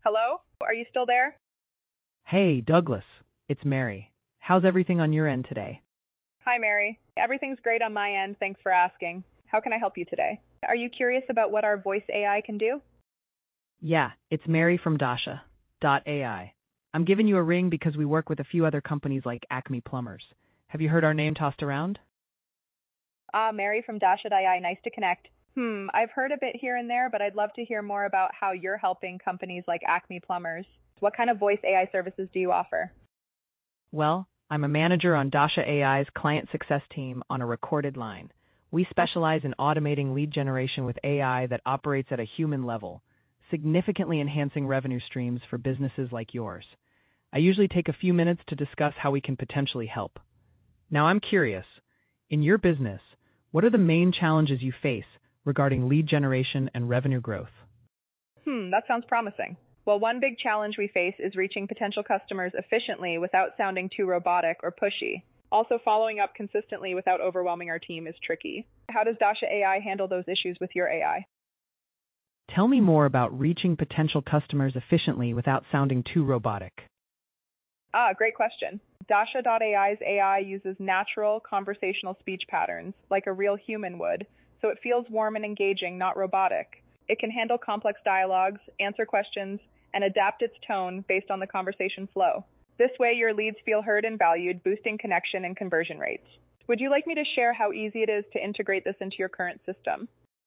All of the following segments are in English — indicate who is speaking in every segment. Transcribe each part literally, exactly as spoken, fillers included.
Speaker 1: Hello? Are you still there?
Speaker 2: Hey, Douglas. It's Mary. How's everything on your end today?
Speaker 1: Hi, Mary. Everything's great on my end. Thanks for asking. How can I help you today? Are you curious about what our voice A I can do?
Speaker 2: Yeah, it's Mary from Dasha dot A I. I'm giving you a ring because we work with a few other companies like Acme Plumbers. Have you heard our name tossed around?
Speaker 1: Ah, Mary from Dasha dot A I. Nice to connect. Hmm, I've heard a bit here and there, but I'd love to hear more about how you're helping companies like Acme Plumbers. What kind of voice A I services do you offer?
Speaker 2: Well, I'm a manager on Dasha A I's client success team on a recorded line. We specialize in automating lead generation with A I that operates at a human level, significantly enhancing revenue streams for businesses like yours. I usually take a few minutes to discuss how we can potentially help. Now, I'm curious, in your business, what are the main challenges you face regarding lead generation and revenue growth?
Speaker 1: Hmm, that sounds promising. Well, one big challenge we face is reaching potential customers efficiently without sounding too robotic or pushy. Also, following up consistently without overwhelming our team is tricky. How does Dasha A I handle those issues with your A I?
Speaker 2: Tell me more about reaching potential customers efficiently without sounding too robotic.
Speaker 1: Ah, great question. Dasha dot A I's A I uses natural conversational speech patterns, like a real human would, so it feels warm and engaging, not robotic. It can handle complex dialogues, answer questions, and adapt its tone based on the conversation flow. This way, your leads feel heard and valued, boosting connection and conversion rates. Would you like me to share how easy it is to integrate this into your current system?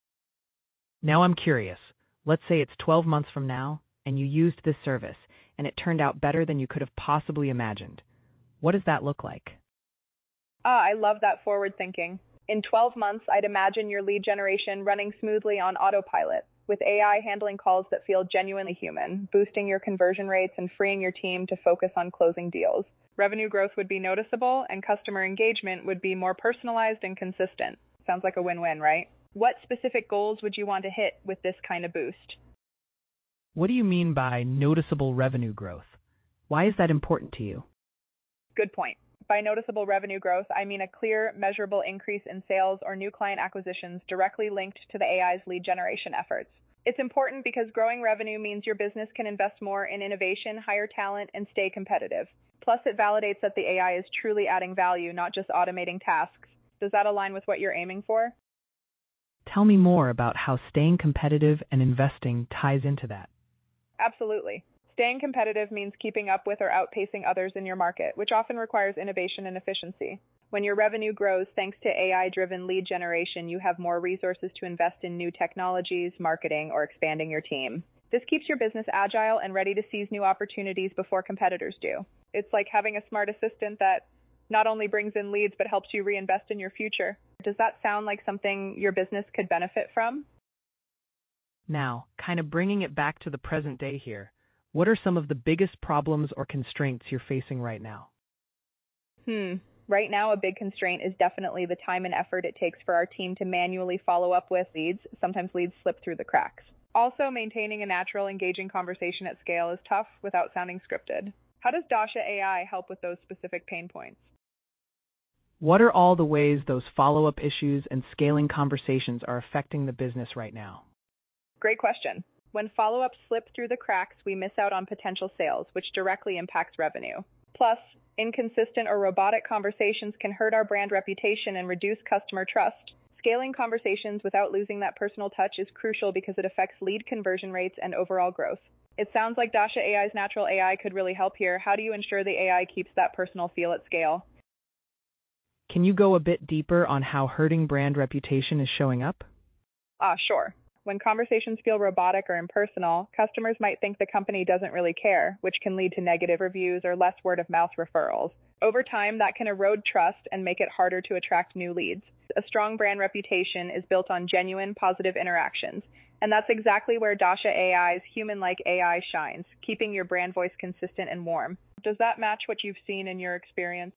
Speaker 2: Now I'm curious. Let's say it's twelve months from now, and you used this service, and it turned out better than you could have possibly imagined. What does that look like?
Speaker 1: Ah, I love that forward thinking. In twelve months, I'd imagine your lead generation running smoothly on autopilot, with A I handling calls that feel genuinely human, boosting your conversion rates and freeing your team to focus on closing deals. Revenue growth would be noticeable, and customer engagement would be more personalized and consistent. Sounds like a win-win, right? What specific goals would you want to hit with this kind of boost?
Speaker 2: What do you mean by noticeable revenue growth? Why is that important to you?
Speaker 1: Good point. By noticeable revenue growth, I mean a clear, measurable increase in sales or new client acquisitions directly linked to the A I's lead generation efforts. It's important because growing revenue means your business can invest more in innovation, hire talent, and stay competitive. Plus, it validates that the A I is truly adding value, not just automating tasks. Does that align with what you're aiming for?
Speaker 2: Tell me more about how staying competitive and investing ties into that.
Speaker 1: Absolutely. Staying competitive means keeping up with or outpacing others in your market, which often requires innovation and efficiency. When your revenue grows thanks to A I-driven lead generation, you have more resources to invest in new technologies, marketing, or expanding your team. This keeps your business agile and ready to seize new opportunities before competitors do. It's like having a smart assistant that not only brings in leads but helps you reinvest in your future. Does that sound like something your business could benefit from?
Speaker 2: Now, kind of bringing it back to the present day here, what are some of the biggest problems or constraints you're facing right now?
Speaker 1: Hmm. Right now, a big constraint is definitely the time and effort it takes for our team to manually follow up with leads. Sometimes leads slip through the cracks. Also, maintaining a natural, engaging conversation at scale is tough without sounding scripted. How does Dasha A I help with those specific pain points?
Speaker 2: What are all the ways those follow-up issues and scaling conversations are affecting the business right now?
Speaker 1: Great question. When follow-ups slip through the cracks, we miss out on potential sales, which directly impacts revenue. Plus, inconsistent or robotic conversations can hurt our brand reputation and reduce customer trust. Scaling conversations without losing that personal touch is crucial because it affects lead conversion rates and overall growth. It sounds like Dasha A I's natural A I could really help here. How do you ensure the A I keeps that personal feel at scale?
Speaker 2: Can you go a bit deeper on how hurting brand reputation is showing up?
Speaker 1: Ah, sure. When conversations feel robotic or impersonal, customers might think the company doesn't really care, which can lead to negative reviews or less word-of-mouth referrals. Over time, that can erode trust and make it harder to attract new leads. A strong brand reputation is built on genuine, positive interactions, and that's exactly where Dasha A I's human-like A I shines, keeping your brand voice consistent and warm. Does that match what you've seen in your experience?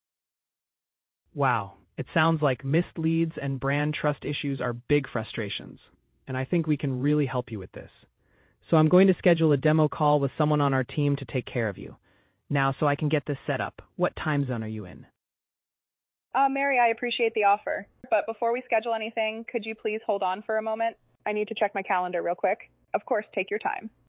Speaker 2: Wow, it sounds like missed leads and brand trust issues are big frustrations, and I think we can really help you with this. So I'm going to schedule a demo call with someone on our team to take care of you. Now, so I can get this set up, what time zone are you in?
Speaker 1: Uh, Mary, I appreciate the offer, but before we schedule anything, could you please hold on for a moment? I need to check my calendar real quick. Of course, take your time.